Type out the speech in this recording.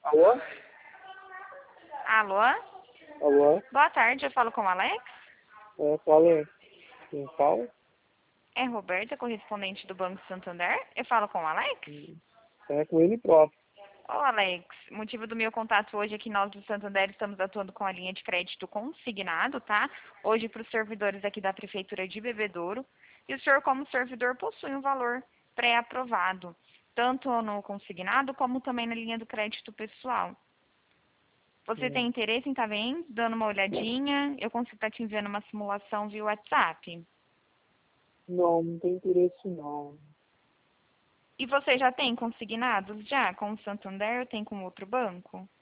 Alô? Alô? Alô? Boa tarde, eu falo com o Alex. Fala. Quem fala? É Roberta, correspondente do Banco Santander. Eu falo com o Alex. É com ele próprio. Ô Alex, motivo do meu contato hoje é que nós do Santander estamos atuando com a linha de crédito consignado, tá? Hoje para os servidores aqui da Prefeitura de Bebedouro. E o senhor, como servidor, possui um valor pré-aprovado, tanto no consignado como também na linha do crédito pessoal. Você tem interesse em estar bem, dando uma olhadinha? Eu consigo estar te enviando uma simulação via WhatsApp. Não, não tem interesse não. E você já tem consignados já com o Santander ou tem com outro banco?